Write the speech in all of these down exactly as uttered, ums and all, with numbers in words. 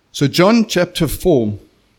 So John chapter four.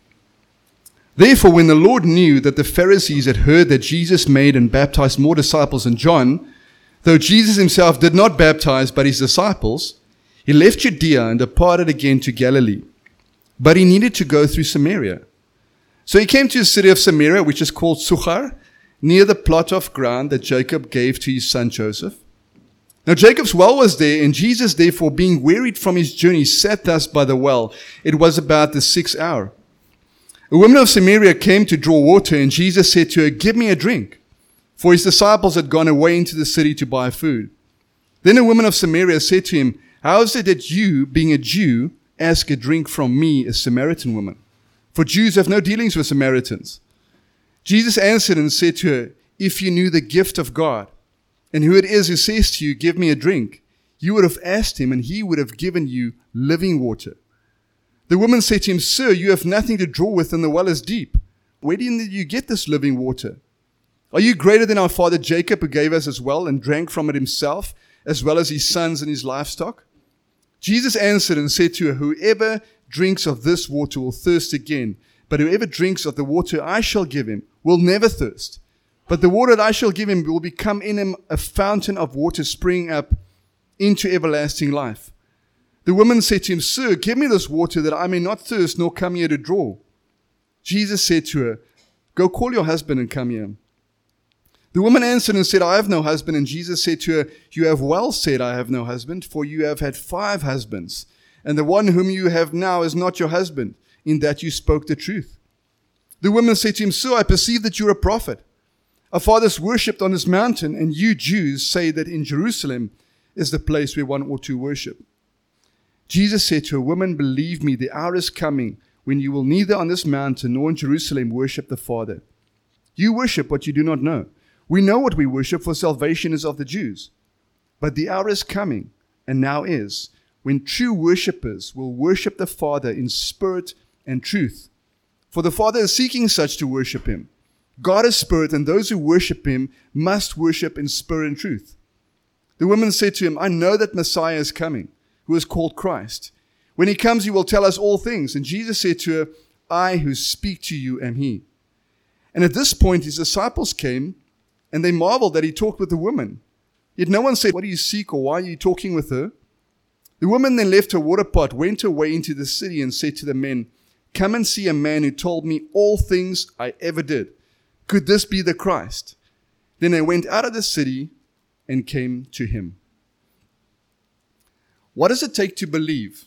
Therefore, when the Lord knew that the Pharisees had heard that Jesus made and baptized more disciples than John, though Jesus himself did not baptize but his disciples, he left Judea and departed again to Galilee. But he needed to go through Samaria. So he came to the city of Samaria, which is called Sychar, near the plot of ground that Jacob gave to his son Joseph. Now Jacob's well was there, and Jesus, therefore, being wearied from his journey, sat thus by the well. It was about the sixth hour. A woman of Samaria came to draw water, and Jesus said to her, "Give me a drink," for his disciples had gone away into the city to buy food. Then a woman of Samaria said to him, "How is it that you, being a Jew, ask a drink from me, a Samaritan woman? For Jews have no dealings with Samaritans." Jesus answered and said to her, "If you knew the gift of God, and who it is who says to you, 'Give me a drink,' you would have asked him, and he would have given you living water." The woman said to him, "Sir, you have nothing to draw with, and the well is deep. Where did you get this living water? Are you greater than our father Jacob, who gave us his well and drank from it himself, as well as his sons and his livestock?" Jesus answered and said to her, "Whoever drinks of this water will thirst again, but whoever drinks of the water I shall give him will never thirst. But the water that I shall give him will become in him a fountain of water springing up into everlasting life." The woman said to him, "Sir, give me this water that I may not thirst nor come here to draw." Jesus said to her, "Go call your husband and come here." The woman answered and said, "I have no husband." And Jesus said to her, "You have well said, 'I have no husband,' for you have had five husbands, and the one whom you have now is not your husband, in that you spoke the truth." The woman said to him, "Sir, I perceive that you are a prophet. Our fathers worshipped on this mountain, and you Jews say that in Jerusalem is the place where one ought to worship." Jesus said to her, "Woman, believe me, the hour is coming when you will neither on this mountain nor in Jerusalem worship the Father. You worship what you do not know. We know what we worship, for salvation is of the Jews. But the hour is coming, and now is, when true worshippers will worship the Father in spirit and truth. For the Father is seeking such to worship him. God is spirit, and those who worship him must worship in spirit and truth." The woman said to him, "I know that Messiah is coming, who is called Christ. When he comes, he will tell us all things." And Jesus said to her, "I who speak to you am he." And at this point his disciples came, and they marveled that he talked with the woman. Yet no one said, "What do you seek?" or "Why are you talking with her?" The woman then left her water pot, went away into the city, and said to the men, "Come and see a man who told me all things I ever did. Could this be the Christ?" Then they went out of the city and came to him. What does it take to believe?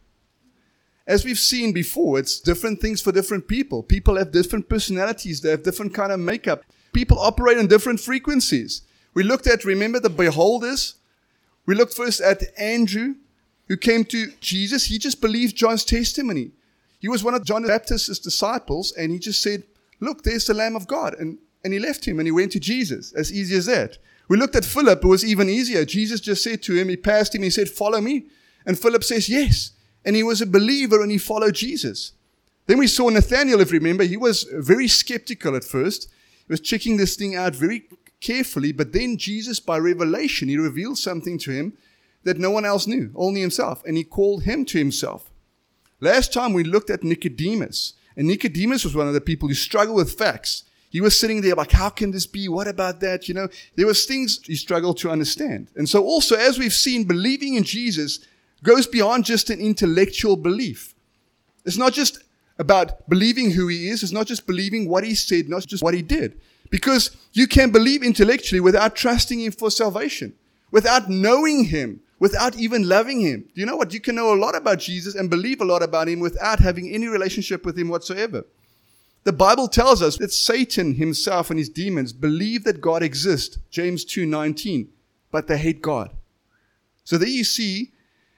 As we've seen before, it's different things for different people. People have different personalities. They have different kind of makeup. People operate on different frequencies. We looked at, remember, the beholders? We looked first at Andrew, who came to Jesus. He just believed John's testimony. He was one of John the Baptist's disciples, and he just said, "Look, there's the Lamb of God." And, and he left him, and he went to Jesus. As easy as that. We looked at Philip. It was even easier. Jesus just said to him, he passed him, he said, "Follow me." And Philip says, "Yes." And he was a believer, and he followed Jesus. Then we saw Nathanael, if you remember. He was very skeptical at first. He was checking this thing out very carefully. But then Jesus, by revelation, he revealed something to him that no one else knew, only himself. And he called him to himself. Last time we looked at Nicodemus. And Nicodemus was one of the people who struggled with facts. He was sitting there like, how can this be? What about that? You know, there was things he struggled to understand. And so also, as we've seen, believing in Jesus goes beyond just an intellectual belief. It's not just about believing who he is. It's not just believing what he said, not just what he did. Because you can believe intellectually without trusting him for salvation, without knowing him, without even loving him. Do you know what? You can know a lot about Jesus and believe a lot about him without having any relationship with him whatsoever. The Bible tells us that Satan himself and his demons believe that God exists, James two nineteen, but they hate God. So there you see,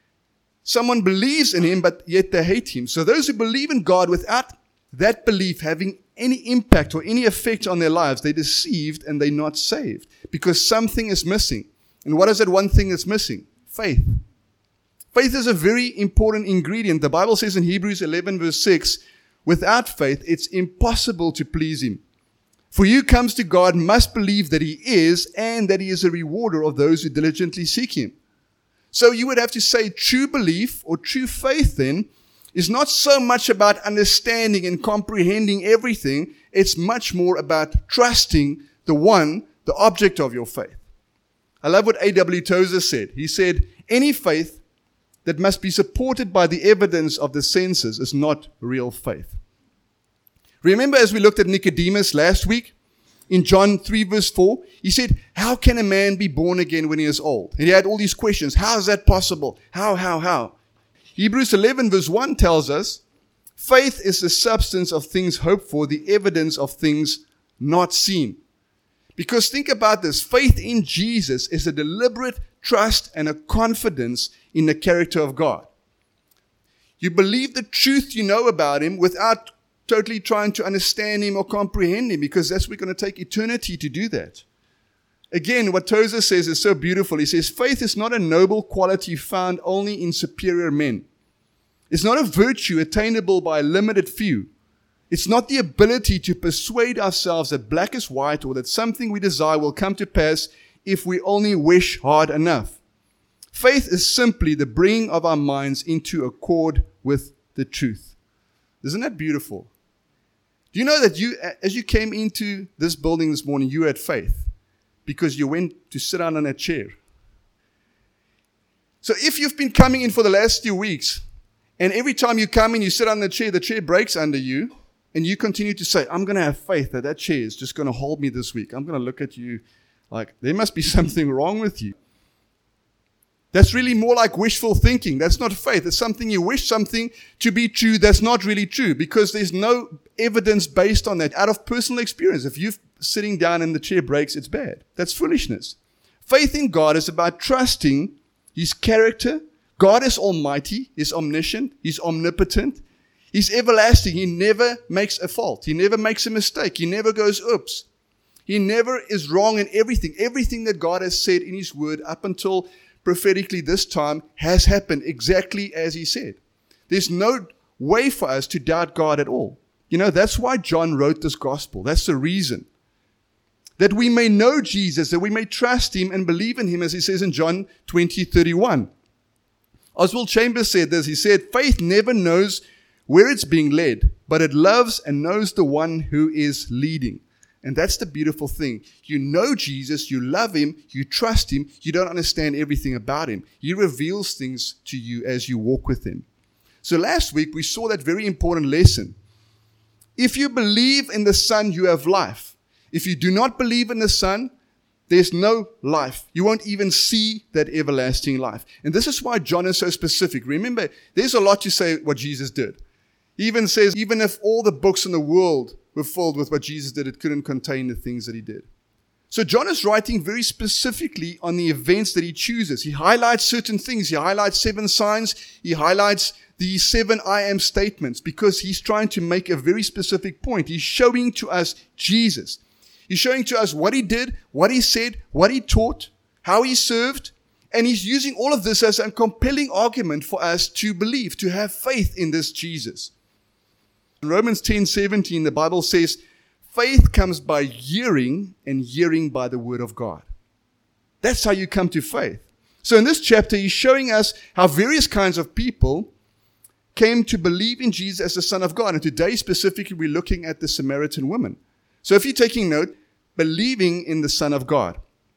someone believes in him, but yet they hate him. So those who believe in God without that belief having any impact or any effect on their lives, they're deceived and they're not saved because something is missing. And what is that one thing that's missing? Faith. Faith is a very important ingredient. The Bible says in Hebrews eleven verse six, without faith, it's impossible to please him. For you comes to God must believe that he is and that he is a rewarder of those who diligently seek him. So you would have to say true belief or true faith then is not so much about understanding and comprehending everything. It's much more about trusting the one, the object of your faith. I love what A W Tozer said. He said, any faith that must be supported by the evidence of the senses is not real faith. Remember as we looked at Nicodemus last week, in John three verse four, he said, how can a man be born again when he is old? And he had all these questions. How is that possible? How, how, how? Hebrews eleven verse one tells us, faith is the substance of things hoped for, the evidence of things not seen. Because think about this, faith in Jesus is a deliberate trust and a confidence in the character of God. You believe the truth you know about Him without totally trying to understand Him or comprehend Him, because that's we're going to take eternity to do that. Again, what Tozer says is so beautiful. He says, faith is not a noble quality found only in superior men. It's not a virtue attainable by a limited few. It's not the ability to persuade ourselves that black is white or that something we desire will come to pass if we only wish hard enough. Faith is simply the bringing of our minds into accord with the truth. Isn't that beautiful? Do you know that you, as you came into this building this morning, you had faith because you went to sit down on a chair? So if you've been coming in for the last few weeks, and every time you come in, you sit on the chair, the chair breaks under you, and you continue to say, I'm going to have faith that that chair is just going to hold me this week. I'm going to look at you like there must be something wrong with you. That's really more like wishful thinking. That's not faith. It's something you wish something to be true that's not really true, because there's no evidence based on that out of personal experience. If you're sitting down and the chair breaks, it's bad. That's foolishness. Faith in God is about trusting His character. God is almighty. He's omniscient. He's omnipotent. He's everlasting. He never makes a fault. He never makes a mistake. He never goes, oops. He never is wrong in everything. Everything that God has said in His word up until prophetically this time has happened exactly as He said. There's no way for us to doubt God at all. You know, that's why John wrote this gospel. That's the reason. That we may know Jesus, that we may trust Him and believe in Him, as He says in John twenty thirty-one. Oswald Chambers said this. He said, faith never knows where it's being led, but it loves and knows the one who is leading. And that's the beautiful thing. You know Jesus, you love Him, you trust Him, you don't understand everything about Him. He reveals things to you as you walk with Him. So last week we saw that very important lesson. If you believe in the Son, you have life. If you do not believe in the Son, there's no life. You won't even see that everlasting life. And this is why John is so specific. Remember, there's a lot to say what Jesus did. He even says, even if all the books in the world were filled with what Jesus did, it couldn't contain the things that He did. So John is writing very specifically on the events that he chooses. He highlights certain things. He highlights seven signs. He highlights the seven I am statements because he's trying to make a very specific point. He's showing to us Jesus. He's showing to us what He did, what He said, what He taught, how He served. And He's using all of this as a compelling argument for us to believe, to have faith in this Jesus. In Romans ten seventeen, the Bible says, faith comes by hearing, and hearing by the word of God. That's how you come to faith. So in this chapter, he's showing us how various kinds of people came to believe in Jesus as the Son of God. And today, specifically, we're looking at the Samaritan woman. So if you're taking note, believing in the Son of God.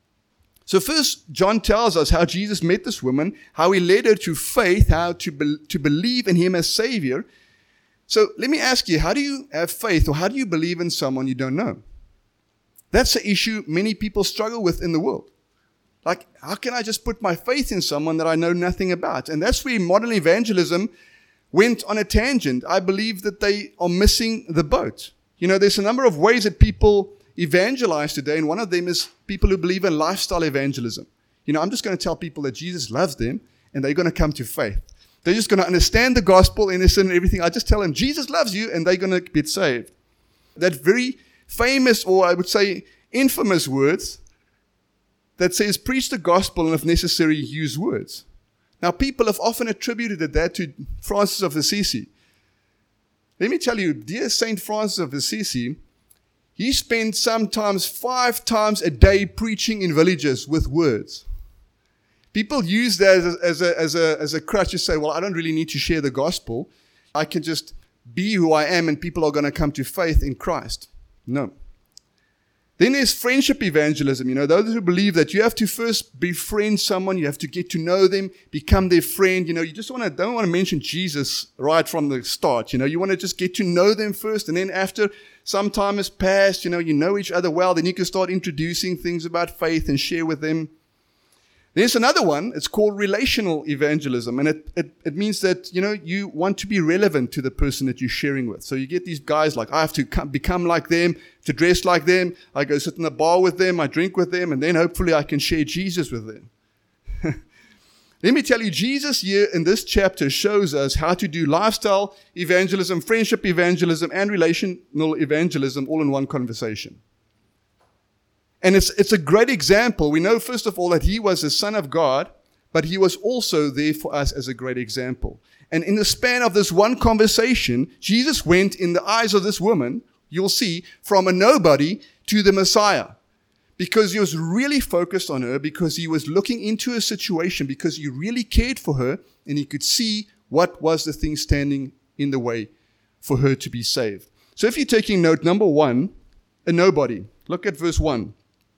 So first, John tells us how Jesus met this woman, how He led her to faith, how to, be, to believe in Him as Savior. So let me ask you, how do you have faith, or how do you believe in someone you don't know? That's an issue many people struggle with in the world. Like, how can I just put my faith in someone that I know nothing about? And that's where modern evangelism went on a tangent. I believe that they are missing the boat. You know, there's a number of ways that people evangelize today, and one of them is people who believe in lifestyle evangelism. You know, I'm just going to tell people that Jesus loves them, and they're going to come to faith. They're just going to understand the gospel, innocent and everything. I just tell them, Jesus loves you, and they're going to get saved. That very famous, or I would say infamous words that says, preach the gospel and if necessary, use words. Now, people have often attributed that to Francis of Assisi. Let me tell you, dear Saint Francis of Assisi, he spent sometimes five times a day preaching in villages with words. People use that as a, as a, as a, as a crutch to say, well, I don't really need to share the gospel. I can just be who I am and people are going to come to faith in Christ. No. Then there's friendship evangelism. You know, those who believe that you have to first befriend someone, you have to get to know them, become their friend. You know, you just want to, don't want to mention Jesus right from the start. You know, you want to just get to know them first. And then after some time has passed, you know, you know each other well, then you can start introducing things about faith and share with them. There's another one. It's called relational evangelism. And it, it, it means that, you know, you want to be relevant to the person that you're sharing with. So you get these guys like, I have to come, become like them, to dress like them. I go sit in a bar with them. I drink with them. And then hopefully I can share Jesus with them. Let me tell you, Jesus here in this chapter shows us how to do lifestyle evangelism, friendship evangelism, and relational evangelism all in one conversation. And it's it's a great example. We know, first of all, that he was the Son of God, but he was also there for us as a great example. And in the span of this one conversation, Jesus went, in the eyes of this woman, you'll see, from a nobody to the Messiah. Because he was really focused on her, because he was looking into her situation, because he really cared for her, and he could see what was the thing standing in the way for her to be saved. So if you're taking note, number one, a nobody. Look at verse one.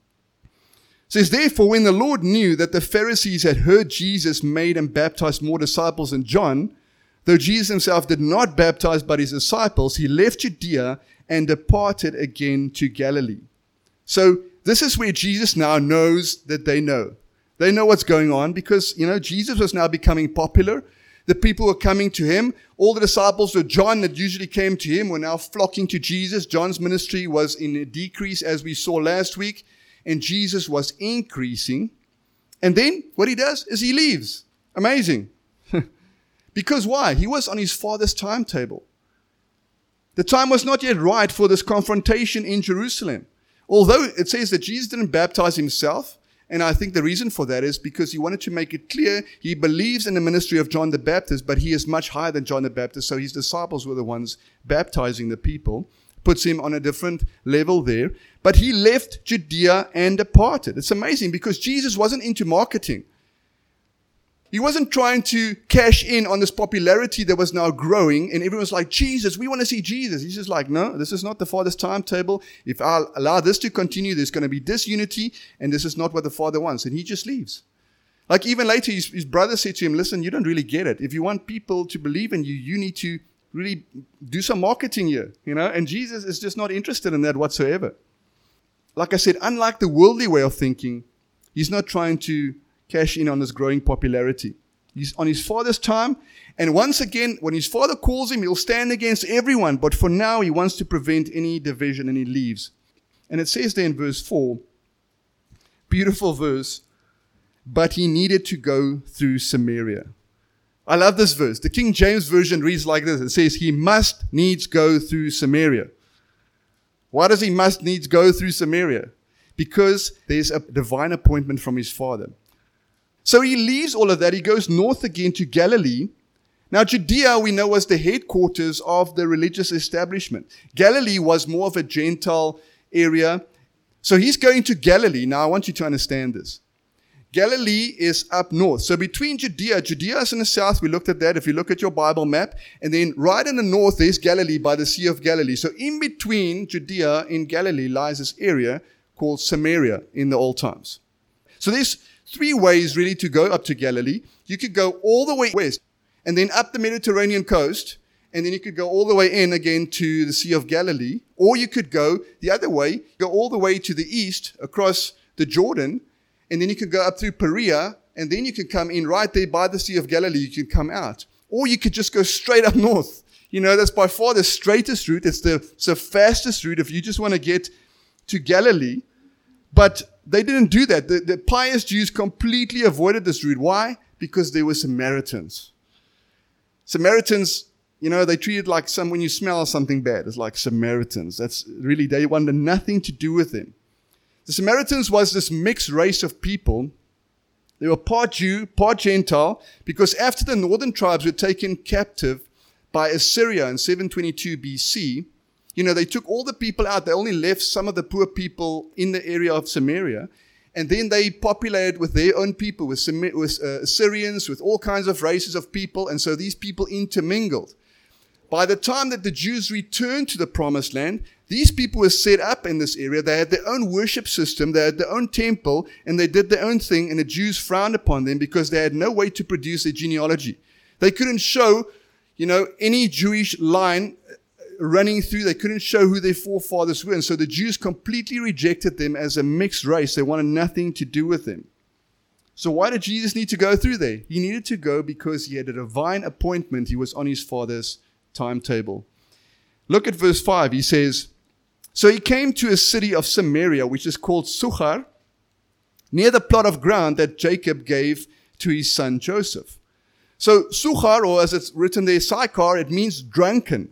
It says, therefore, when the Lord knew that the Pharisees had heard Jesus made and baptized more disciples than John, though Jesus himself did not baptize but his disciples, he left Judea and departed again to Galilee. So this is where Jesus now knows that they know. They know what's going on because, you know, Jesus was now becoming popular. The people were coming to him. All the disciples of John that usually came to him were now flocking to Jesus. John's ministry was in a decrease, as we saw last week. And Jesus was increasing. And then what he does is he leaves. Amazing. Because why? He was on his Father's timetable. The time was not yet right for this confrontation in Jerusalem. Although it says that Jesus didn't baptize himself. And I think the reason for that is because he wanted to make it clear he believes in the ministry of John the Baptist, but he is much higher than John the Baptist. So his disciples were the ones baptizing the people. Puts him on a different level there. But he left Judea and departed. It's amazing because Jesus wasn't into marketing. He wasn't trying to cash in on this popularity that was now growing. And everyone's like, Jesus, we want to see Jesus. He's just like, no, this is not the Father's timetable. If I allow this to continue, there's going to be disunity. And this is not what the Father wants. And he just leaves. Like even later, his, his brother said to him, listen, you don't really get it. If you want people to believe in you, you need to really do some marketing here, you know, and Jesus is just not interested in that whatsoever. Like I said, unlike the worldly way of thinking, he's not trying to cash in on this growing popularity. He's on his Father's time, and once again, when his Father calls him, he'll stand against everyone, but for now, he wants to prevent any division, and he leaves. And it says there in verse four, beautiful verse, but he needed to go through Samaria. I love this verse. The King James Version reads like this. It says, he must needs go through Samaria. Why does he must needs go through Samaria? Because there's a divine appointment from his Father. So he leaves all of that. He goes north again to Galilee. Now, Judea, we know, was the headquarters of the religious establishment. Galilee was more of a Gentile area. So he's going to Galilee. Now, I want you to understand this. Galilee is up north. So between Judea, Judea is in the south. We looked at that if you look at your Bible map. And then right in the north, there's Galilee by the Sea of Galilee. So in between Judea and Galilee lies this area called Samaria in the old times. So there's three ways really to go up to Galilee. You could go all the way west and then up the Mediterranean coast. And then you could go all the way in again to the Sea of Galilee. Or you could go the other way, go all the way to the east across the Jordan. And then you could go up through Perea, and then you could come in right there by the Sea of Galilee. You could come out. Or you could just go straight up north. You know, that's by far the straightest route. It's the, it's the fastest route if you just want to get to Galilee. But they didn't do that. The, the pious Jews completely avoided this route. Why? Because they were Samaritans. Samaritans, you know, they treated like some, when you smell something bad, it's like Samaritans. That's really, they wanted nothing to do with them. The Samaritans was this mixed race of people. They were part Jew, part Gentile, because after the northern tribes were taken captive by Assyria in seven twenty-two B C, you know, they took all the people out. They only left some of the poor people in the area of Samaria. And then they populated with their own people, with, with uh, Assyrians, with all kinds of races of people. And so these people intermingled. by the time that the Jews returned to the promised land, these people were set up in this area. They had their own worship system. They had their own temple, and they did their own thing, and the Jews frowned upon them because they had no way to produce a genealogy. They couldn't show, you know, any Jewish line running through. They couldn't show who their forefathers were. And so the Jews completely rejected them as a mixed race. They wanted nothing to do with them. So why did Jesus need to go through there? He needed to go because he had a divine appointment. He was on his Father's timetable. Look at verse five. He says, so he came to a city of Samaria, which is called Sychar, near the plot of ground that Jacob gave to his son Joseph. So Sychar, or as it's written there, Sychar, it means drunken.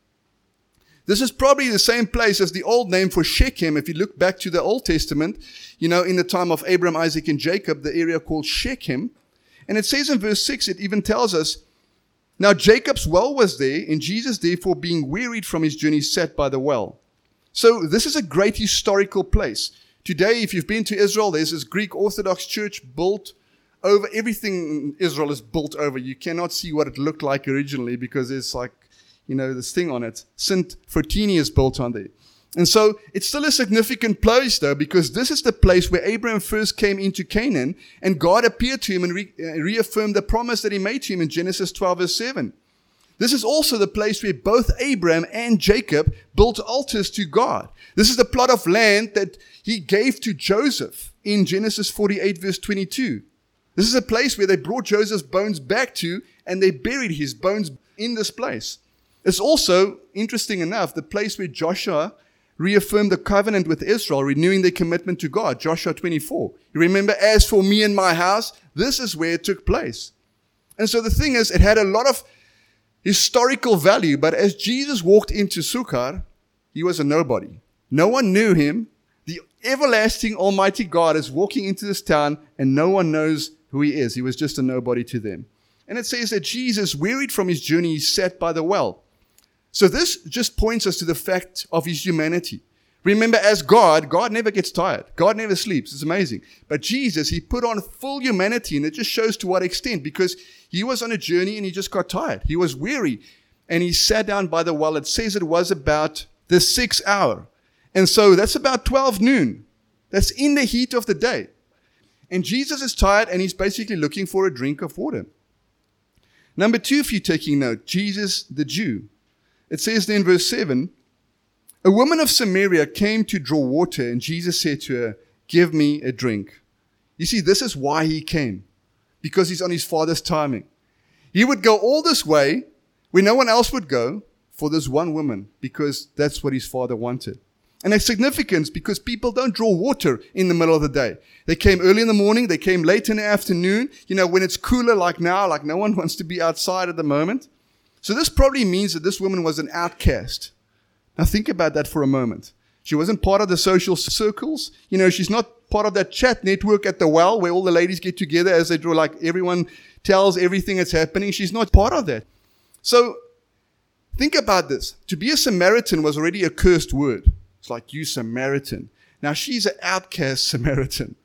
This is probably the same place as the old name for Shechem. If you look back to the Old Testament, you know, in the time of Abraham, Isaac, and Jacob, the area called Shechem. And it says in verse six, it even tells us, now Jacob's well was there, and Jesus, therefore, being wearied from his journey, sat by the well. So this is a great historical place. Today, if you've been to Israel, there's this Greek Orthodox church built over. Everything Israel is built over. You cannot see what it looked like originally because there's like, you know, this thing on it. Saint Fortini is built on there. And so it's still a significant place, though, because this is the place where Abraham first came into Canaan, and God appeared to him and re- reaffirmed the promise that he made to him in Genesis twelve, verse seven. This is also the place where both Abraham and Jacob built altars to God. This is the plot of land that he gave to Joseph in Genesis forty-eight, verse twenty-two. This is a place where they brought Joseph's bones back to, and they buried his bones in this place. It's also, interesting enough, the place where Joshua reaffirmed the covenant with Israel, renewing their commitment to God, Joshua twenty-four. You remember, as for me and my house, this is where it took place. And so the thing is, it had a lot of historical value, but as Jesus walked into Sychar, he was a nobody. No one knew him. The everlasting Almighty God is walking into this town, and no one knows who he is. He was just a nobody to them. And it says that Jesus, wearied from his journey, he sat by the well. So this just points us to the fact of his humanity. Remember, as God, God never gets tired. God never sleeps. It's amazing. But Jesus, he put on full humanity, and it just shows to what extent, because he was on a journey and he just got tired. He was weary, and he sat down by the well. It says it was about the sixth hour. And so that's about twelve noon. That's in the heat of the day. And Jesus is tired, and he's basically looking for a drink of water. Number two, if you're taking note, Jesus the Jew. It says there in verse seven, a woman of Samaria came to draw water, and Jesus said to her, give me a drink. You see, this is why he came, because he's on his Father's timing. He would go all this way where no one else would go for this one woman, because that's what his Father wanted. And it's significant because people don't draw water in the middle of the day. They came early in the morning, they came late in the afternoon, you know, when it's cooler like now, like no one wants to be outside at the moment. So this probably means that this woman was an outcast. Now think about that for a moment. She wasn't part of the social circles. You know, she's not part of that chat network at the well where all the ladies get together as they draw, like everyone tells everything that's happening. She's not part of that. So think about this. To be a Samaritan was already a cursed word. It's like, you Samaritan. Now she's an outcast Samaritan.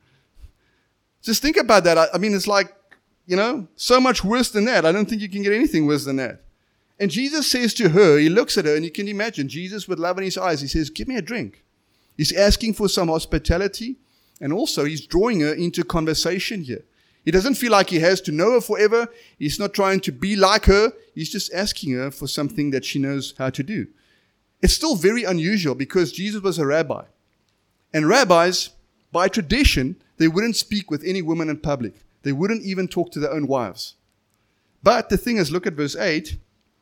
Just think about that. I, I mean, it's like, you know, so much worse than that. I don't think you can get anything worse than that. And Jesus says to her, he looks at her, and you can imagine Jesus with love in his eyes. He says, give me a drink. He's asking for some hospitality, and also he's drawing her into conversation here. He doesn't feel like he has to know her forever. He's not trying to be like her. He's just asking her for something that she knows how to do. It's still very unusual because Jesus was a rabbi. And rabbis, by tradition, they wouldn't speak with any woman in public. They wouldn't even talk to their own wives. But the thing is, look at verse eight.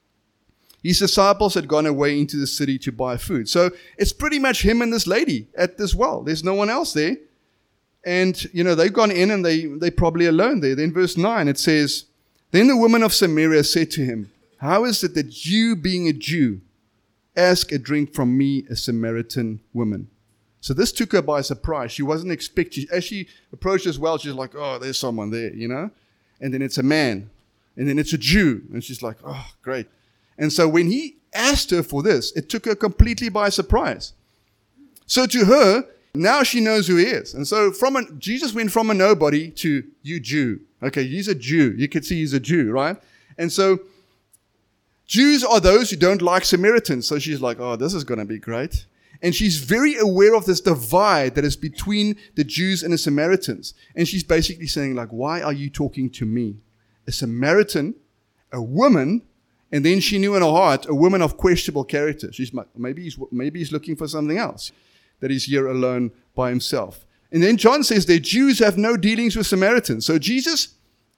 His disciples had gone away into the city to buy food. So it's pretty much him and this lady at this well. There's no one else there. And, you know, they've gone in and they, they're probably alone there. Then verse nine, it says, then the woman of Samaria said to him, how is it that you, being a Jew, ask a drink from me, a Samaritan woman? So this took her by surprise. She wasn't expecting, as she approached as well, she's like, oh, there's someone there, you know? And then it's a man. And then it's a Jew. And she's like, oh, great. And so when he asked her for this, it took her completely by surprise. So to her, now she knows who he is. And so from a, Jesus went from a nobody to you Jew. Okay, he's a Jew. You could see he's a Jew, right? And so Jews are those who don't like Samaritans. So she's like, oh, this is going to be great. And she's very aware of this divide that is between the Jews and the Samaritans. And she's basically saying, like, why are you talking to me? A Samaritan, a woman, and then she knew in her heart, a woman of questionable character. She's like, maybe he's, maybe he's looking for something else, that he's here alone by himself. And then John says the Jews have no dealings with Samaritans. So Jesus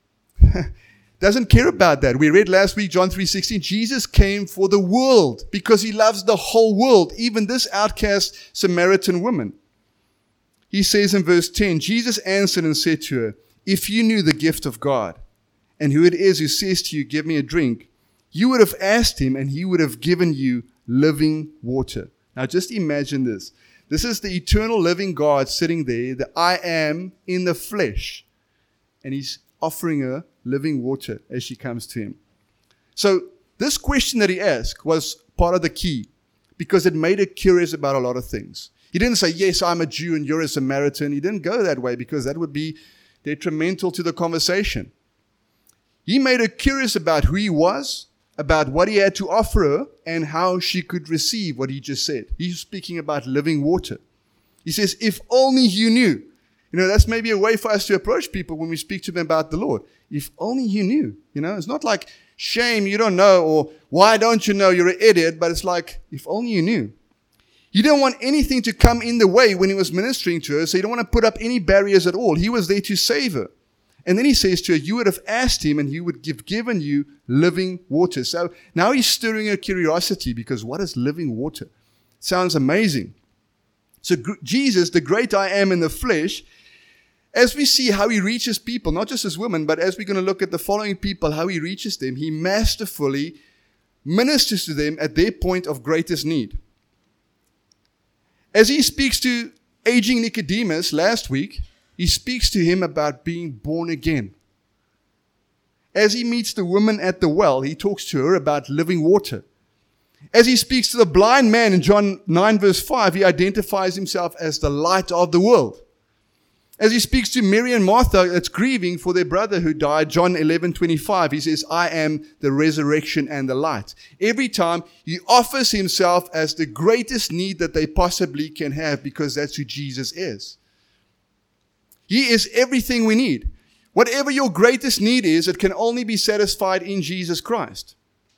doesn't care about that. We read last week, John three sixteen, Jesus came for the world because he loves the whole world, even this outcast Samaritan woman. He says in verse ten, Jesus answered and said to her, if you knew the gift of God and who it is who says to you, give me a drink, you would have asked him and he would have given you living water. Now just imagine this. This is the eternal living God sitting there, the I am in the flesh. And he's offering her living water as she comes to him. So this question that he asked was part of the key because it made her curious about a lot of things. He didn't say, yes, I'm a Jew and you're a Samaritan. He didn't go that way because that would be detrimental to the conversation. He made her curious about who he was, about what he had to offer her, and how she could receive what he just said. He's speaking about living water. He says, if only you knew. You know, that's maybe a way for us to approach people when we speak to them about the Lord. If only you knew. You know, it's not like, shame, you don't know, or why don't you know, you're an idiot, but it's like, if only you knew. He didn't want anything to come in the way when he was ministering to her, so he didn't want to put up any barriers at all. He was there to save her. And then he says to her, you would have asked him and he would have given you living water. So now he's stirring her curiosity because what is living water? Sounds amazing. So Jesus, the great I am in the flesh, as we see how he reaches people, not just as women, but as we're going to look at the following people, how he reaches them, he masterfully ministers to them at their point of greatest need. As he speaks to aging Nicodemus last week, he speaks to him about being born again. As he meets the woman at the well, he talks to her about living water. As he speaks to the blind man in John nine verse five, he identifies himself as the light of the world. As he speaks to Mary and Martha that's grieving for their brother who died, John eleven twenty-five, he says, I am the resurrection and the light. Every time he offers himself as the greatest need that they possibly can have because that's who Jesus is. He is everything we need. Whatever your greatest need is, it can only be satisfied in Jesus Christ.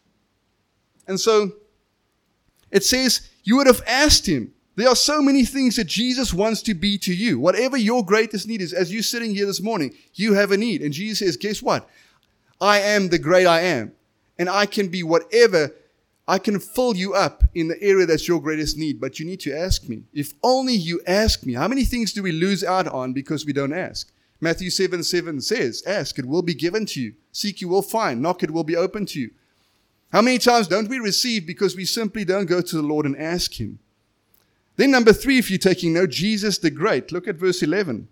And so it says you would have asked him. There are so many things that Jesus wants to be to you. Whatever your greatest need is, as you're sitting here this morning, you have a need. And Jesus says, guess what? I am the great I am. And I can be whatever, I can fill you up in the area that's your greatest need. But you need to ask me. If only you ask me. How many things do we lose out on because we don't ask? Matthew seven seven says, ask, it will be given to you. Seek, you will find. Knock, it will be open to you. How many times don't we receive because we simply don't go to the Lord and ask him? Then number three, if you're taking note, Jesus the Great. Look at verse eleven.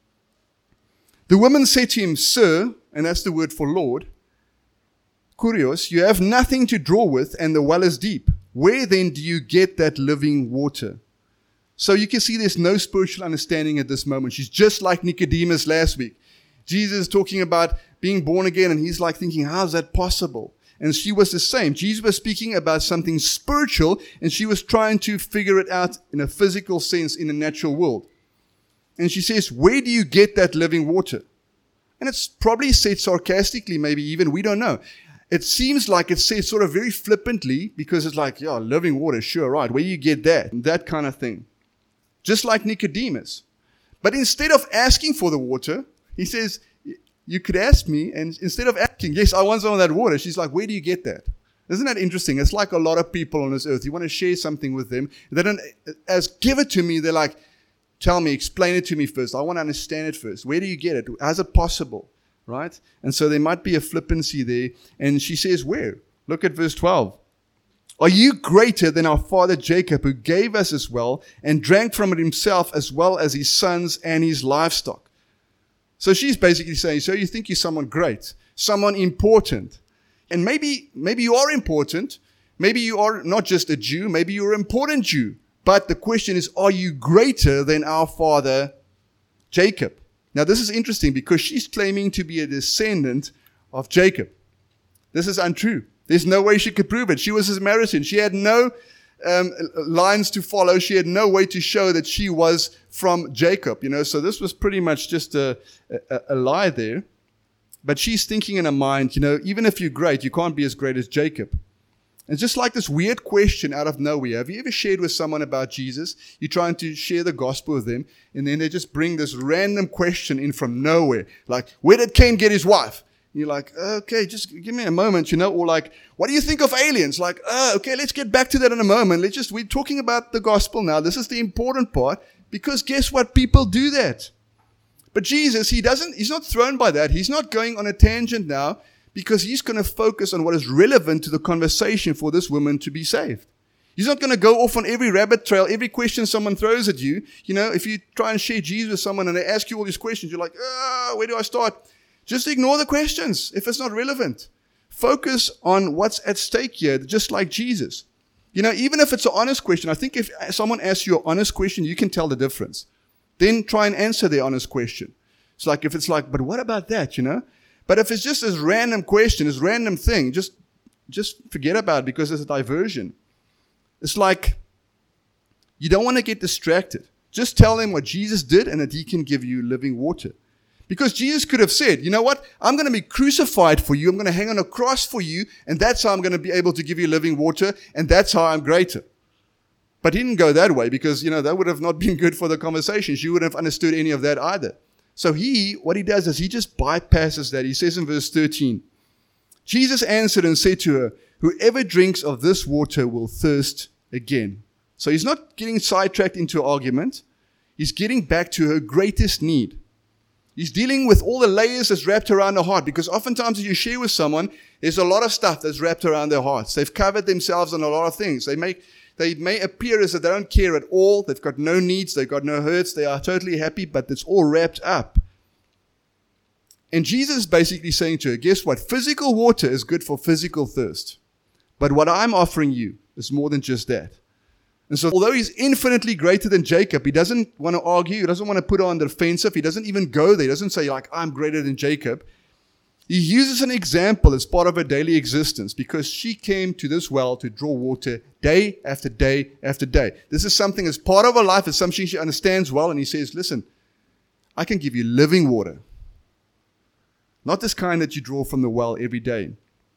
The woman said to him, Sir, and that's the word for Lord, Kurios, you have nothing to draw with, and the well is deep. Where then do you get that living water? So you can see there's no spiritual understanding at this moment. She's just like Nicodemus last week. Jesus is talking about being born again, and he's like thinking, how's that possible? And she was the same. Jesus was speaking about something spiritual, and she was trying to figure it out in a physical sense in the natural world. And she says, where do you get that living water? And it's probably said sarcastically, maybe even, we don't know. It seems like it's said sort of very flippantly, because it's like, yeah, living water, sure, right. Where do you get that? That kind of thing. Just like Nicodemus. But instead of asking for the water, he says, you could ask me, and instead of asking, yes, I want some of that water, she's like, where do you get that? Isn't that interesting? It's like a lot of people on this earth. You want to share something with them. They don't, as give it to me, they're like, tell me, explain it to me first. I want to understand it first. Where do you get it? How's it possible? Right? And so there might be a flippancy there. And she says, where? Look at verse twelve. Are you greater than our father Jacob, who gave us his well and drank from it himself, as well as his sons and his livestock? So she's basically saying, so you think you're someone great, someone important. And maybe, maybe you are important. Maybe you are not just a Jew. Maybe you're an important Jew. But the question is, are you greater than our father Jacob? Now, this is interesting because she's claiming to be a descendant of Jacob. This is untrue. There's no way she could prove it. She was a Samaritan. She had no um, lines to follow. She had no way to show that she was from Jacob, you know. So this was pretty much just a, a, a lie there. But she's thinking in her mind, you know, even if you're great, you can't be as great as Jacob. And just like this weird question out of nowhere. Have you ever shared with someone about Jesus? You're trying to share the gospel with them, and then they just bring this random question in from nowhere. Like, where did Cain get his wife? And you're like, okay, just give me a moment, you know. Or like, what do you think of aliens? Like, oh, okay, let's get back to that in a moment. Let's just, we're talking about the gospel now. This is the important part, because guess what? People do that. But Jesus, he doesn't, he's not thrown by that. He's not going on a tangent now, because he's going to focus on what is relevant to the conversation for this woman to be saved. He's not going to go off on every rabbit trail, every question someone throws at you. You know, if you try and share Jesus with someone and they ask you all these questions, you're like, oh, where do I start? Just ignore the questions if it's not relevant. Focus on what's at stake here, just like Jesus. You know, even if it's an honest question, I think if someone asks you an honest question, you can tell the difference. Then try and answer their honest question. It's like, if it's like, but what about that, you know? But if it's just this random question, this random thing, just, just forget about it, because it's a diversion. It's like, you don't want to get distracted. Just tell them what Jesus did and that he can give you living water. Because Jesus could have said, you know what? I'm going to be crucified for you. I'm going to hang on a cross for you. And that's how I'm going to be able to give you living water. And that's how I'm greater. But he didn't go that way, because, you know, that would have not been good for the conversation. She wouldn't have understood any of that either. So he, what he does is he just bypasses that. He says in verse thirteen, Jesus answered and said to her, whoever drinks of this water will thirst again. So he's not getting sidetracked into an argument. He's getting back to her greatest need. He's dealing with all the layers that's wrapped around her heart, because oftentimes as you share with someone, there's a lot of stuff that's wrapped around their hearts. They've covered themselves on a lot of things. They make They may appear as if they don't care at all. They've got no needs. They've got no hurts. They are totally happy, but it's all wrapped up. And Jesus is basically saying to her, guess what? Physical water is good for physical thirst. But what I'm offering you is more than just that. And so although he's infinitely greater than Jacob, he doesn't want to argue. He doesn't want to put her on the defensive. He doesn't even go there. He doesn't say, like, I'm greater than Jacob. He uses an example as part of her daily existence, because she came to this well to draw water day after day after day. This is something as part of her life. It's something she understands well. And he says, listen, I can give you living water. Not this kind that you draw from the well every day.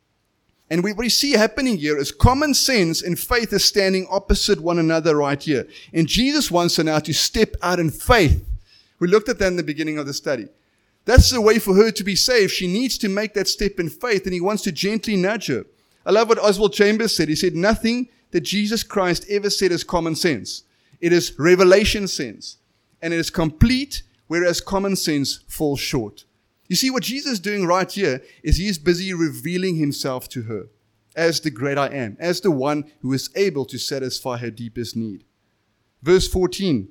And we, what we see happening here is common sense and faith is standing opposite one another right here. And Jesus wants her now to step out in faith. We looked at that in the beginning of the study. That's the way for her to be saved. She needs to make that step in faith, and he wants to gently nudge her. I love what Oswald Chambers said. He said, nothing that Jesus Christ ever said is common sense. It is revelation sense. And it is complete, whereas common sense falls short. You see, what Jesus is doing right here is he is busy revealing himself to her as the great I am, as the one who is able to satisfy her deepest need. Verse fourteen.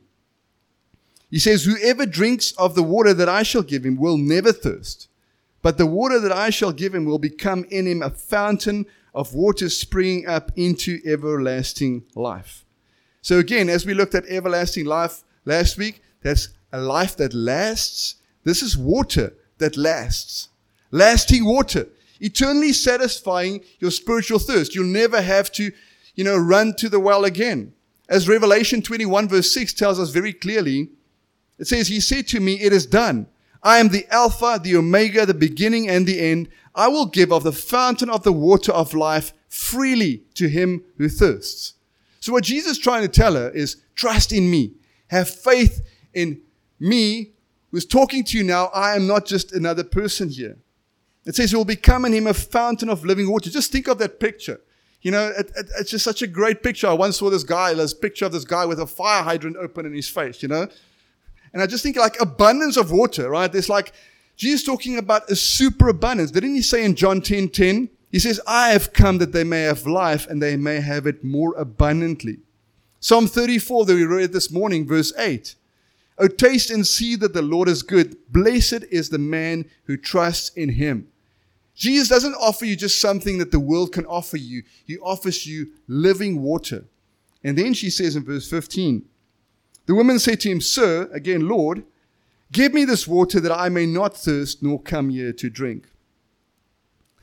He says, whoever drinks of the water that I shall give him will never thirst, but the water that I shall give him will become in him a fountain of water springing up into everlasting life. So again, as we looked at everlasting life last week, that's a life that lasts. This is water that lasts. Lasting water. Eternally satisfying your spiritual thirst. You'll never have to, you know, run to the well again. As Revelation twenty-one verse six tells us very clearly, it says, he said to me, it is done. I am the Alpha, the Omega, the beginning and the end. I will give of the fountain of the water of life freely to him who thirsts. So what Jesus is trying to tell her is, trust in me. Have faith in me who's talking to you now. I am not just another person here. It says, it will become in him a fountain of living water. Just think of that picture. You know, it, it, it's just such a great picture. I once saw this guy, this picture of this guy with a fire hydrant open in his face, you know. And I just think like abundance of water, right? There's like, Jesus talking about a superabundance. Didn't he say in John ten ten? He says, I have come that they may have life and they may have it more abundantly. Psalm thirty-four that we read this morning, verse eight. Oh, taste and see that the Lord is good. Blessed is the man who trusts in him. Jesus doesn't offer you just something that the world can offer you. He offers you living water. And then she says in verse fifteen, the woman said to him, Sir, again, Lord, give me this water that I may not thirst nor come here to drink.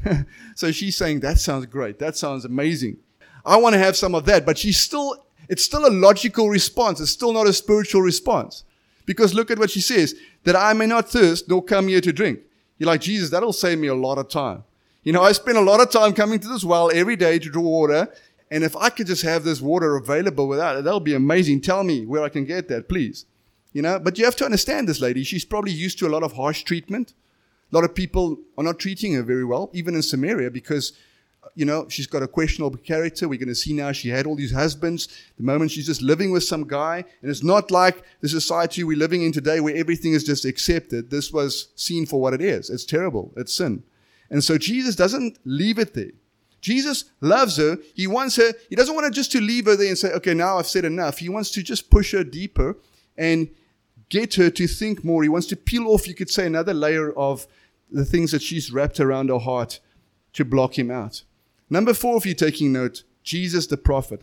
So she's saying, that sounds great. That sounds amazing. I want to have some of that. But she's still, it's still a logical response. It's still not a spiritual response. Because look at what she says, that I may not thirst nor come here to drink. You're like, Jesus, that'll save me a lot of time. You know, I spend a lot of time coming to this well every day to draw water. And if I could just have this water available without it, that'll be amazing. Tell me where I can get that, please. You know, but you have to understand this lady. She's probably used to a lot of harsh treatment. A lot of people are not treating her very well, even in Samaria, because, you know, she's got a questionable character. We're going to see now she had all these husbands. The moment she's just living with some guy. And it's not like the society we're living in today where everything is just accepted. This was seen for what it is. It's terrible. It's sin. And so Jesus doesn't leave it there. Jesus loves her. He wants her. He doesn't want her just to leave her there and say, okay, now I've said enough. He wants to just push her deeper and get her to think more. He wants to peel off, you could say, another layer of the things that she's wrapped around her heart to block him out. Number four, if you're taking note, Jesus the prophet.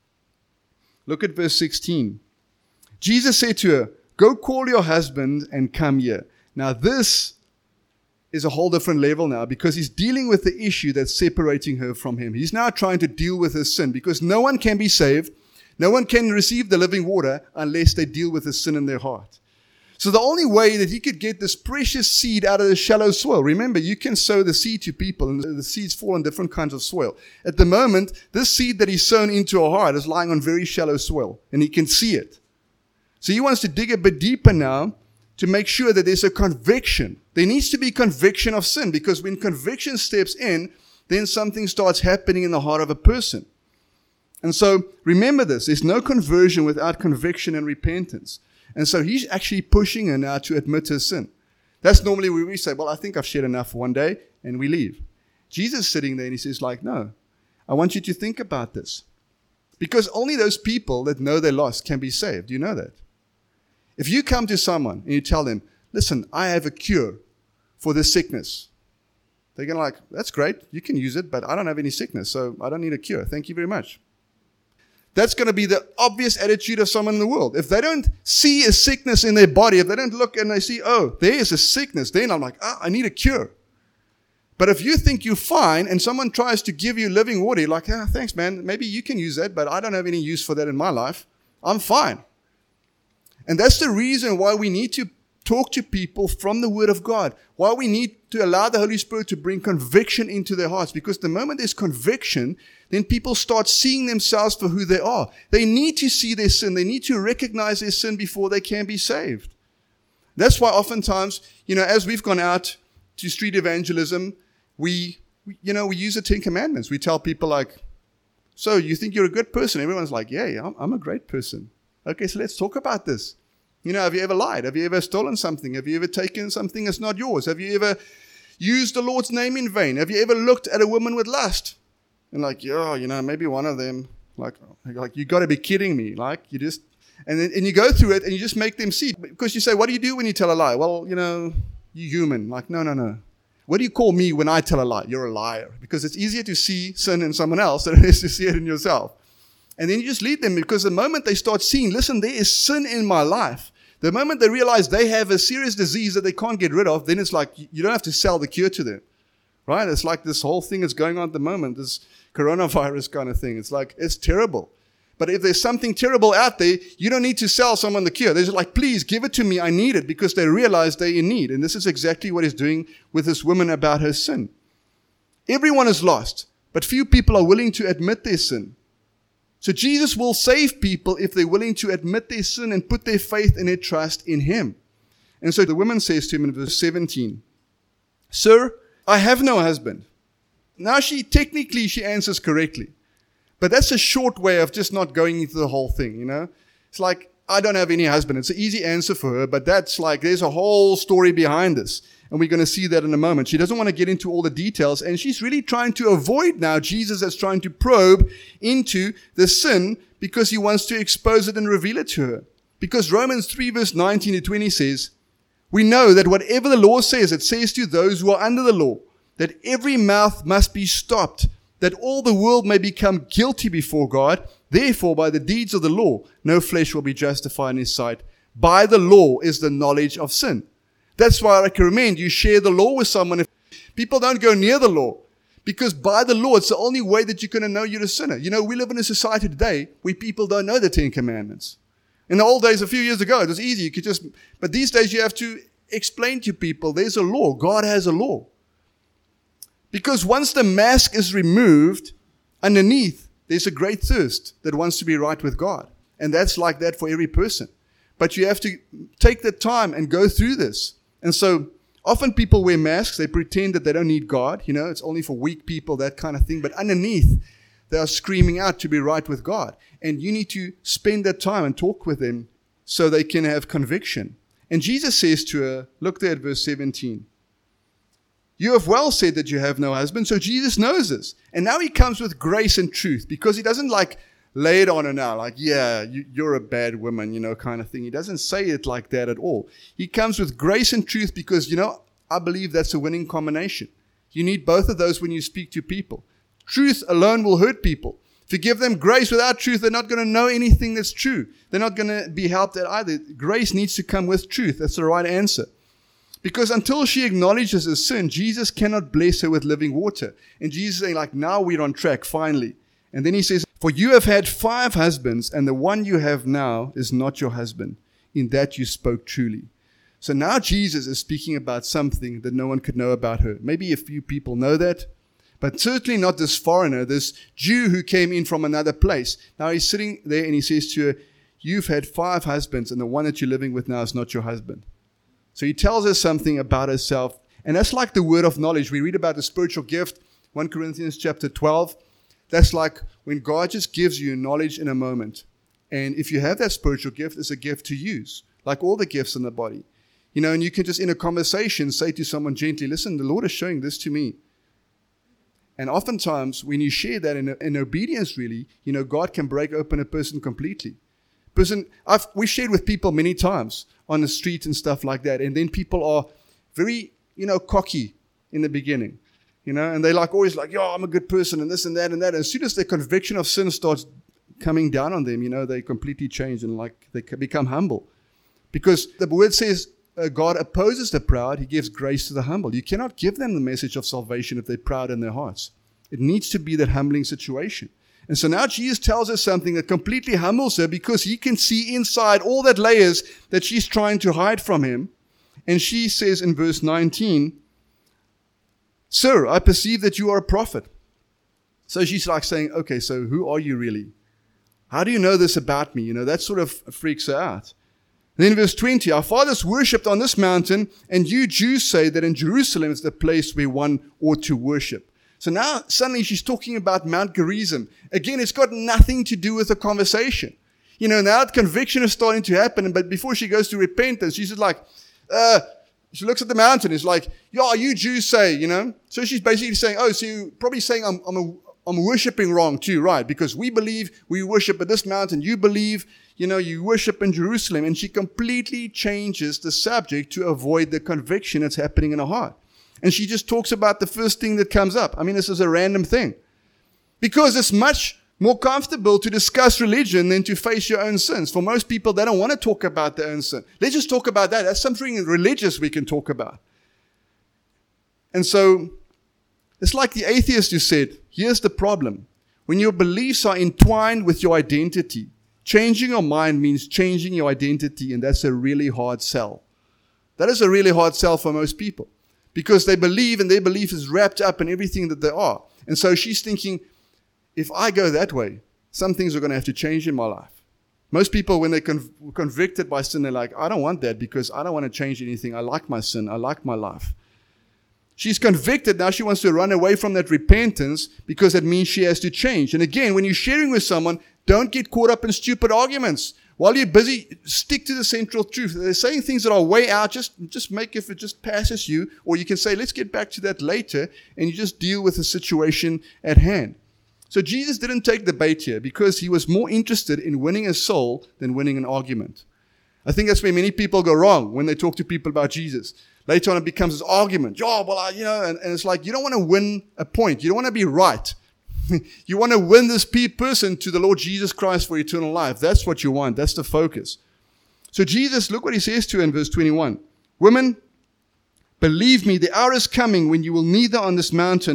Look at verse sixteen. Jesus said to her, go call your husband and come here. Now this is a whole different level now, because he's dealing with the issue that's separating her from him. He's now trying to deal with her sin, because no one can be saved, no one can receive the living water unless they deal with the sin in their heart. So the only way that he could get this precious seed out of the shallow soil, remember, you can sow the seed to people, and the seeds fall in different kinds of soil. At the moment, this seed that he's sown into her heart is lying on very shallow soil, and he can see it. So he wants to dig a bit deeper now to make sure that there's a conviction. There needs to be conviction of sin, because when conviction steps in, then something starts happening in the heart of a person. And so remember this, there's no conversion without conviction and repentance. And so he's actually pushing her now to admit her sin. That's normally where we say, well, I think I've shared enough for one day, and we leave. Jesus is sitting there and he says, like, no, I want you to think about this. Because only those people that know they're lost can be saved. Do you know that? If you come to someone and you tell them, listen, I have a cure for this sickness. They're going to like, that's great, you can use it, but I don't have any sickness, so I don't need a cure. Thank you very much. That's going to be the obvious attitude of someone in the world. If they don't see a sickness in their body, if they don't look and they see, oh, there is a sickness, then I'm like, ah, I need a cure. But if you think you're fine and someone tries to give you living water, you're like, ah, thanks, man. Maybe you can use that, but I don't have any use for that in my life. I'm fine. And that's the reason why we need to talk to people from the Word of God. Why we need to allow the Holy Spirit to bring conviction into their hearts. Because the moment there's conviction, then people start seeing themselves for who they are. They need to see their sin. They need to recognize their sin before they can be saved. That's why oftentimes, you know, as we've gone out to street evangelism, we, you know, we use the Ten Commandments. We tell people like, so you think you're a good person? Everyone's like, yeah, yeah I'm, I'm a great person. Okay, so let's talk about this. You know, have you ever lied? Have you ever stolen something? Have you ever taken something that's not yours? Have you ever used the Lord's name in vain? Have you ever looked at a woman with lust? And like, yeah, you know, maybe one of them, like, like you got to be kidding me. Like, you just, and then, and you go through it and you just make them see. Because you say, what do you do when you tell a lie? Well, you know, you're human. Like, no, no, no. What do you call me when I tell a lie? You're a liar. Because it's easier to see sin in someone else than it is to see it in yourself. And then you just lead them, because the moment they start seeing, listen, there is sin in my life. The moment they realize they have a serious disease that they can't get rid of, then it's like you don't have to sell the cure to them, right? It's like this whole thing that's going on at the moment, this coronavirus kind of thing. It's like, it's terrible. But if there's something terrible out there, you don't need to sell someone the cure. They're just like, please give it to me. I need it, because they realize they're in need. And this is exactly what he's doing with this woman about her sin. Everyone is lost, but few people are willing to admit their sin. So Jesus will save people if they're willing to admit their sin and put their faith and their trust in him. And so the woman says to him in verse seventeen, Sir, I have no husband. Now she, technically she answers correctly. But that's a short way of just not going into the whole thing, you know. It's like, I don't have any husband. It's an easy answer for her, but that's like, there's a whole story behind this. And we're going to see that in a moment. She doesn't want to get into all the details. And she's really trying to avoid now Jesus is trying to probe into the sin, because he wants to expose it and reveal it to her. Because Romans three verse nineteen to twenty says, we know that whatever the law says, it says to those who are under the law, that every mouth must be stopped, that all the world may become guilty before God. Therefore, by the deeds of the law, no flesh will be justified in his sight. By the law is the knowledge of sin. That's why I recommend you share the law with someone. If people don't go near the law, Because by the law, it's the only way that you're going to know you're a sinner. You know, we live in a society today where people don't know the Ten Commandments. In the old days, a few years ago, it was easy. You could just, but these days you have to explain to people there's a law. God has a law. Because once the mask is removed, underneath, there's a great thirst that wants to be right with God. And that's like that for every person. But you have to take the time and go through this. And so often people wear masks. They pretend that they don't need God. You know, it's only for weak people, that kind of thing. But underneath, they are screaming out to be right with God. And you need to spend that time and talk with them so they can have conviction. And Jesus says to her, look there at verse seventeen. You have well said that you have no husband. So Jesus knows this. And now he comes with grace and truth, because he doesn't like lay it on her now, like, yeah, you, you're a bad woman, you know, kind of thing. He doesn't say it like that at all. He comes with grace and truth because, you know, I believe that's a winning combination. You need both of those when you speak to people. Truth alone will hurt people. If you give them grace without truth, they're not going to know anything that's true. They're not going to be helped at either. Grace needs to come with truth. That's the right answer. Because until she acknowledges her sin, Jesus cannot bless her with living water. And Jesus is saying, like, now we're on track, finally. And then he says, for you have had five husbands, and the one you have now is not your husband. In that you spoke truly. So now Jesus is speaking about something that no one could know about her. Maybe a few people know that, but certainly not this foreigner, this Jew who came in from another place. Now he's sitting there and he says to her, you've had five husbands, and the one that you're living with now is not your husband. So he tells us something about herself. And that's like the word of knowledge. We read about the spiritual gift, First Corinthians chapter twelve. That's like when God just gives you knowledge in a moment. And if you have that spiritual gift, it's a gift to use, like all the gifts in the body. You know, and you can just in a conversation say to someone gently, listen, the Lord is showing this to me. And oftentimes when you share that in, in obedience, really, you know, God can break open a person completely. Person, I've, we shared with people many times on the street and stuff like that. And then people are very, you know, cocky in the beginning, you know, and they like always like, yo, I'm a good person and this and that and that. And as soon as the conviction of sin starts coming down on them, you know, they completely change and like they become humble. Because the word says uh, God opposes the proud. He gives grace to the humble. You cannot give them the message of salvation if they're proud in their hearts. It needs to be that humbling situation. And so now Jesus tells us something that completely humbles her because he can see inside all that layers that she's trying to hide from him. And she says in verse nineteen, Sir, I perceive that you are a prophet. So she's like saying, okay, so who are you really? How do you know this about me? You know, that sort of freaks her out. And then verse twenty, our fathers worshipped on this mountain, and you Jews say that in Jerusalem is the place where one ought to worship. So now suddenly she's talking about Mount Gerizim. Again, it's got nothing to do with the conversation. You know, now conviction is starting to happen, but before she goes to repentance, she's just like, uh, she looks at the mountain. It's like, yeah, you Jews say, you know. So she's basically saying, oh, so you're probably saying I'm, I'm, a, I'm worshiping wrong too, right? Because we believe we worship at this mountain. You believe, you know, you worship in Jerusalem. And she completely changes the subject to avoid the conviction that's happening in her heart. And she just talks about the first thing that comes up. I mean, this is a random thing. Because it's much more comfortable to discuss religion than to face your own sins. For most people, they don't want to talk about their own sin. Let's just talk about that. That's something religious we can talk about. And so, it's like the atheist who said, here's the problem. When your beliefs are entwined with your identity, changing your mind means changing your identity, and that's a really hard sell. That is a really hard sell for most people. Because they believe, and their belief is wrapped up in everything that they are. And so she's thinking, if I go that way, some things are going to have to change in my life. Most people, when they're conv- convicted by sin, they're like, I don't want that because I don't want to change anything. I like my sin. I like my life. She's convicted. Now she wants to run away from that repentance because that means she has to change. And again, when you're sharing with someone, don't get caught up in stupid arguments. While you're busy, stick to the central truth. They're saying things that are way out. Just, just make if it just passes you. Or you can say, let's get back to that later. And you just deal with the situation at hand. So Jesus didn't take the bait here because he was more interested in winning a soul than winning an argument. I think that's where many people go wrong when they talk to people about Jesus. Later on it becomes this argument. Oh, well, I, you know, and, and it's like you don't want to win a point. You don't want to be right. You want to win this person to the Lord Jesus Christ for eternal life. That's what you want. That's the focus. So Jesus, look what he says to her in verse twenty-one. Women, believe me, the hour is coming when you will neither on this mountain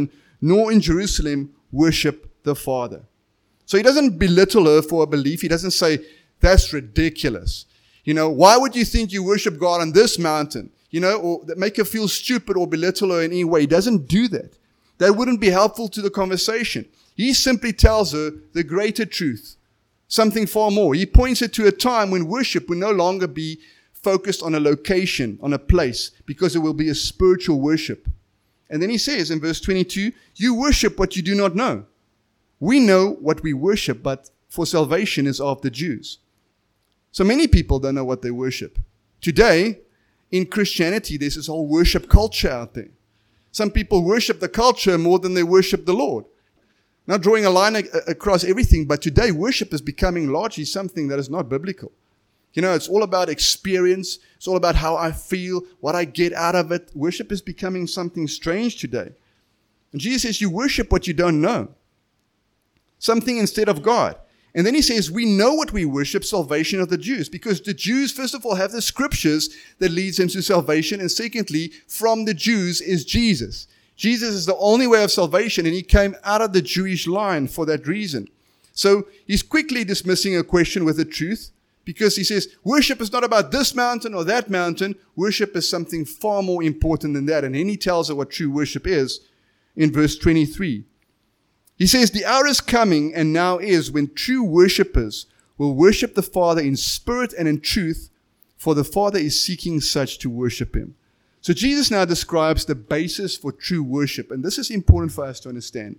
nor in Jerusalem worship the Father. So he doesn't belittle her for a belief. He doesn't say, that's ridiculous. You know, why would you think you worship God on this mountain? You know, or that make her feel stupid or belittle her in any way. He doesn't do that. That wouldn't be helpful to the conversation. He simply tells her the greater truth, something far more. He points her to a time when worship will no longer be focused on a location, on a place, because it will be a spiritual worship. And then he says in verse twenty-two, you worship what you do not know. We know what we worship, but for salvation is of the Jews. So many people don't know what they worship. Today, in Christianity, there's this whole worship culture out there. Some people worship the culture more than they worship the Lord. Not drawing a line a- across everything, but today worship is becoming largely something that is not biblical. You know, it's all about experience. It's all about how I feel, what I get out of it. Worship is becoming something strange today. And Jesus says, you worship what you don't know. Something instead of God. And then he says, we know what we worship, salvation of the Jews. Because the Jews, first of all, have the scriptures that leads them to salvation. And secondly, from the Jews is Jesus. Jesus is the only way of salvation, and he came out of the Jewish line for that reason. So he's quickly dismissing a question with the truth, because he says, worship is not about this mountain or that mountain. Worship is something far more important than that. And then he tells her what true worship is in verse twenty-three. He says, the hour is coming and now is when true worshippers will worship the Father in spirit and in truth, for the Father is seeking such to worship him. So Jesus now describes the basis for true worship, and this is important for us to understand.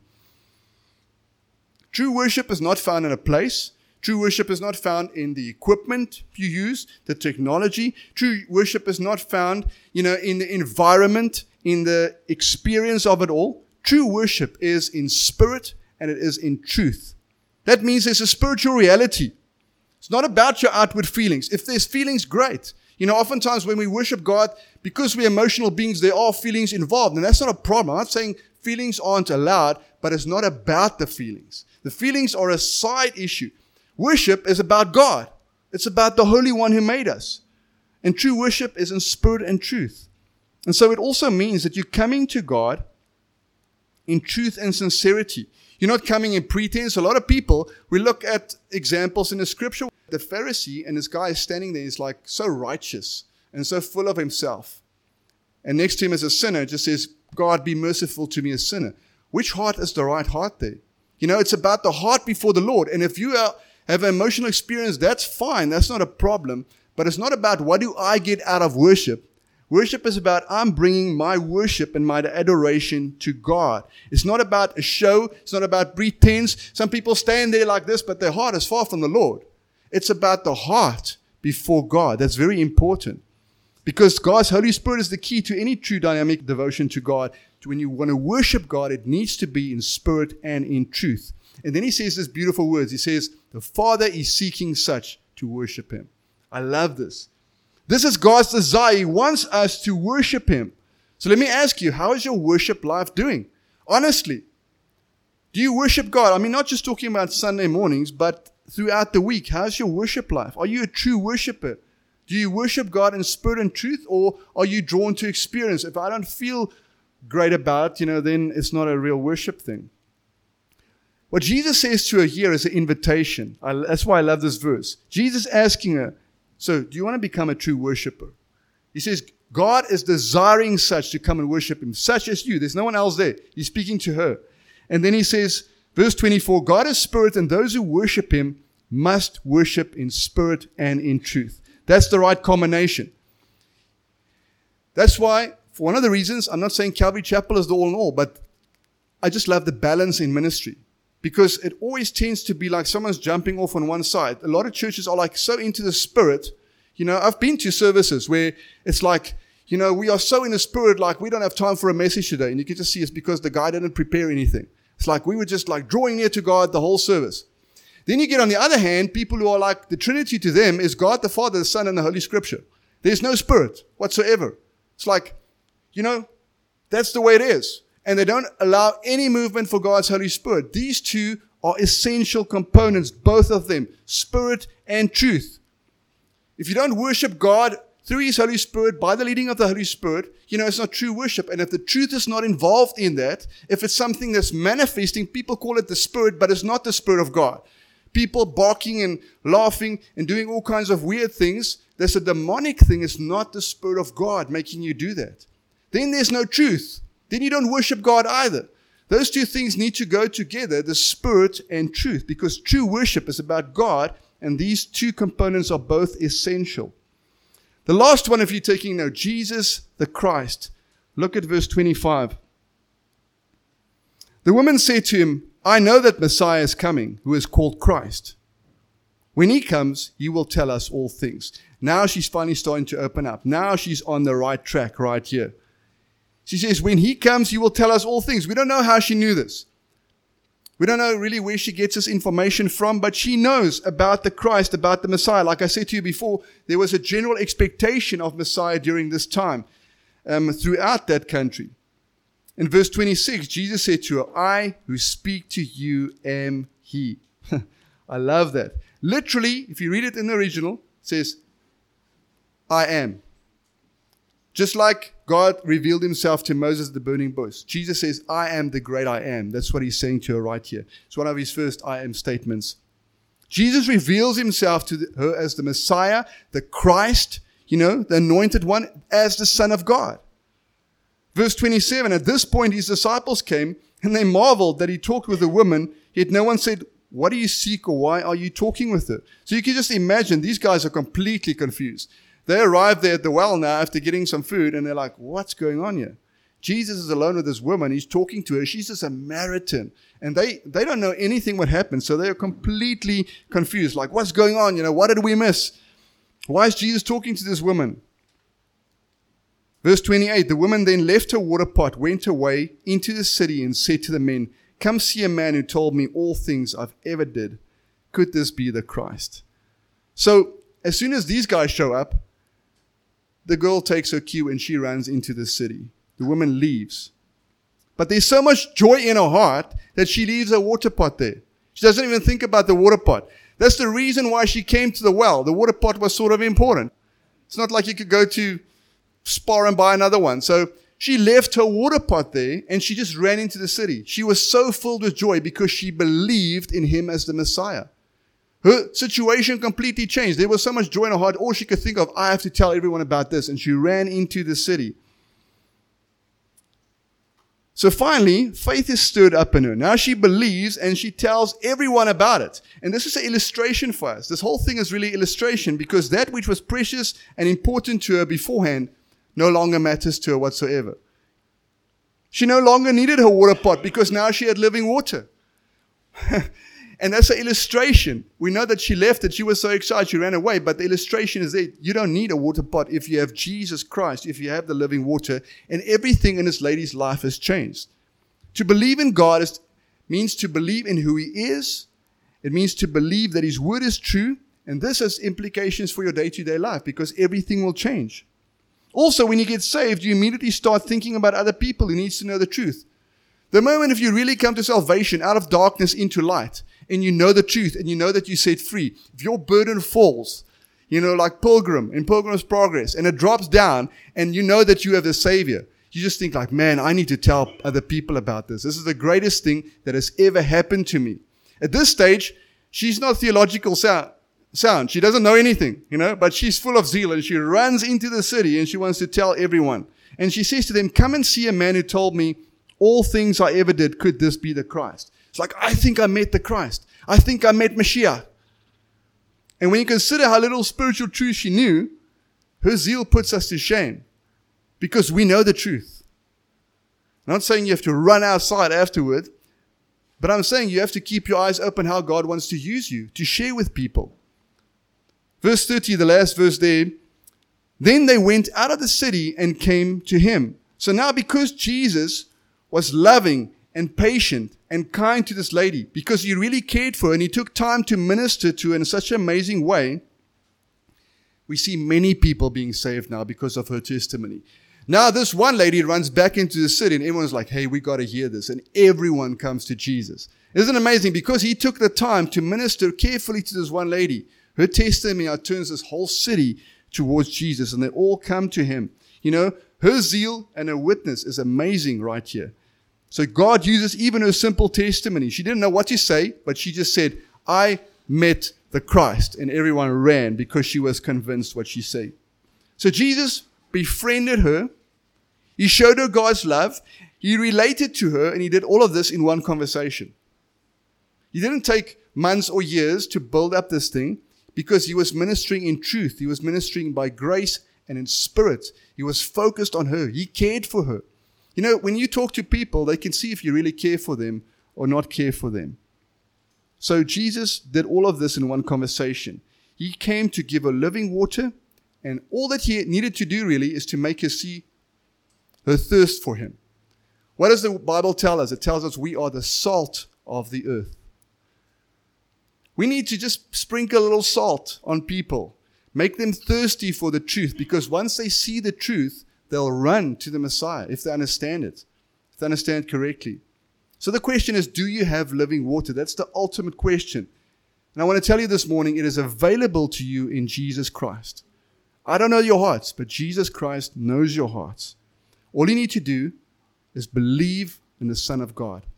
True worship is not found in a place. True worship is not found in the equipment you use, the technology. True worship is not found, you know, in the environment, in the experience of it all. True worship is in spirit and it is in truth. That means there's a spiritual reality. It's not about your outward feelings. If there's feelings, great. You know, oftentimes when we worship God, because we're emotional beings, there are feelings involved. And that's not a problem. I'm not saying feelings aren't allowed, but it's not about the feelings. The feelings are a side issue. Worship is about God. It's about the Holy One who made us. And true worship is in spirit and truth. And so it also means that you're coming to God in truth and sincerity. You're not coming in pretense. A lot of people, we look at examples in the scripture. The Pharisee and this guy is standing there, is like so righteous and so full of himself. And next to him is a sinner, just says, God, be merciful to me, a sinner. Which heart is the right heart there? You know, it's about the heart before the Lord. And if you are, have an emotional experience, that's fine. That's not a problem. But it's not about what do I get out of worship. Worship is about I'm bringing my worship and my adoration to God. It's not about a show. It's not about pretense. Some people stand there like this, but their heart is far from the Lord. It's about the heart before God. That's very important. Because God's Holy Spirit is the key to any true dynamic devotion to God. When you want to worship God, it needs to be in spirit and in truth. And then he says these beautiful words. He says, the Father is seeking such to worship him. I love this. This is God's desire. He wants us to worship him. So let me ask you, how is your worship life doing? Honestly, do you worship God? I mean, not just talking about Sunday mornings, but throughout the week. How's your worship life? Are you a true worshiper? Do you worship God in spirit and truth, or are you drawn to experience? If I don't feel great about it, you know, then it's not a real worship thing. What Jesus says to her here is an invitation. I, that's why I love this verse. Jesus asking her, so do you want to become a true worshiper? He says, God is desiring such to come and worship him, such as you. There's no one else there. He's speaking to her. And then he says, verse twenty-four, God is spirit, and those who worship him must worship in spirit and in truth. That's the right combination. That's why, for one of the reasons, I'm not saying Calvary Chapel is the all in all, but I just love the balance in ministry. Because it always tends to be like someone's jumping off on one side. A lot of churches are like so into the spirit. You know, I've been to services where it's like, you know, we are so in the spirit, like we don't have time for a message today. And you can just see it's because the guy didn't prepare anything. It's like we were just like drawing near to God the whole service. Then you get on the other hand, people who are like the Trinity to them is God, the Father, the Son, and the Holy Scripture. There's no spirit whatsoever. It's like, you know, that's the way it is. And they don't allow any movement for God's Holy Spirit. These two are essential components, both of them, spirit and truth. If you don't worship God through His Holy Spirit, by the leading of the Holy Spirit, you know, it's not true worship. And if the truth is not involved in that, if it's something that's manifesting, people call it the Spirit, but it's not the Spirit of God. People barking and laughing and doing all kinds of weird things, that's a demonic thing. It's not the Spirit of God making you do that. Then there's no truth. Then you don't worship God either. Those two things need to go together, the Spirit and truth, because true worship is about God, and these two components are both essential. The last one, if you're taking note, Jesus the Christ. Look at verse twenty-five. The woman said to him, I know that Messiah is coming, who is called Christ. When He comes, He will tell us all things. Now she's finally starting to open up. Now she's on the right track right here. She says, when He comes, He will tell us all things. We don't know how she knew this. We don't know really where she gets this information from, but she knows about the Christ, about the Messiah. Like I said to you before, there was a general expectation of Messiah during this time um, throughout that country. In verse twenty-six, Jesus said to her, I who speak to you am He. I love that. Literally, if you read it in the original, it says, I am. Just like God revealed Himself to Moses at the burning bush. Jesus says, I am the great I am. That's what He's saying to her right here. It's one of His first I am statements. Jesus reveals Himself to her as the Messiah, the Christ, you know, the anointed one, as the Son of God. Verse twenty-seven, at this point His disciples came and they marveled that He talked with a woman, yet no one said, what do you seek or why are you talking with her? So you can just imagine these guys are completely confused. They arrive there at the well now after getting some food, and they're like, what's going on here? Jesus is alone with this woman. He's talking to her. She's a Samaritan. And they, they don't know anything what happened, so they're completely confused. Like, what's going on? You know, what did we miss? Why is Jesus talking to this woman? Verse twenty-eight, the woman then left her water pot, went away into the city, and said to the men, come see a man who told me all things I've ever did. Could this be the Christ? So, as soon as these guys show up, the girl takes her cue and she runs into the city. The woman leaves. But there's so much joy in her heart that she leaves her water pot there. She doesn't even think about the water pot. That's the reason why she came to the well. The water pot was sort of important. It's not like you could go to Spar and buy another one. So she left her water pot there and she just ran into the city. She was so filled with joy because she believed in Him as the Messiah. Her situation completely changed. There was so much joy in her heart. All she could think of, I have to tell everyone about this. And she ran into the city. So finally, faith is stirred up in her. Now she believes and she tells everyone about it. And this is an illustration for us. This whole thing is really illustration because that which was precious and important to her beforehand no longer matters to her whatsoever. She no longer needed her water pot because now she had living water. And that's an illustration. We know that she left it. She was so excited. She ran away. But the illustration is that you don't need a water pot if you have Jesus Christ, if you have the living water. And everything in this lady's life has changed. To believe in God is, means to believe in who He is. It means to believe that His word is true. And this has implications for your day-to-day life because everything will change. Also, when you get saved, you immediately start thinking about other people who needs to know the truth. The moment if you really come to salvation out of darkness into light, and you know the truth, and you know that you're set free, if your burden falls, you know, like Pilgrim, in Pilgrim's Progress, and it drops down, and you know that you have the Savior, you just think like, man, I need to tell other people about this. This is the greatest thing that has ever happened to me. At this stage, she's not theological sound. sound. She doesn't know anything, you know, but she's full of zeal, and she runs into the city, and she wants to tell everyone. And she says to them, come and see a man who told me all things I ever did. Could this be the Christ? It's like, I think I met the Christ. I think I met Mashiach. And when you consider how little spiritual truth she knew, her zeal puts us to shame because we know the truth. I'm not saying you have to run outside afterward, but I'm saying you have to keep your eyes open how God wants to use you to share with people. Verse thirty, the last verse there. Then they went out of the city and came to Him. So now because Jesus was loving and patient and kind to this lady, because He really cared for her and He took time to minister to her in such an amazing way, we see many people being saved now because of her testimony. Now this one lady runs back into the city and everyone's like, hey, we got to hear this. And everyone comes to Jesus. Isn't it amazing? Because He took the time to minister carefully to this one lady. Her testimony now turns this whole city towards Jesus, and they all come to him. You know, her zeal and her witness is amazing right here. So God uses even her simple testimony. She didn't know what to say, but she just said, I met the Christ. And everyone ran because she was convinced what she said. So Jesus befriended her. He showed her God's love. He related to her, and he did all of this in one conversation. He didn't take months or years to build up this thing because he was ministering in truth. He was ministering by grace and in spirit. He was focused on her. He cared for her. You know, when you talk to people, they can see if you really care for them or not care for them. So Jesus did all of this in one conversation. He came to give her living water, and all that he needed to do really is to make her see her thirst for him. What does the Bible tell us? It tells us we are the salt of the earth. We need to just sprinkle a little salt on people. Make them thirsty for the truth, because once they see the truth, they'll run to the Messiah if they understand it, if they understand it correctly. So the question is, do you have living water? That's the ultimate question. And I want to tell you this morning, it is available to you in Jesus Christ. I don't know your hearts, but Jesus Christ knows your hearts. All you need to do is believe in the Son of God.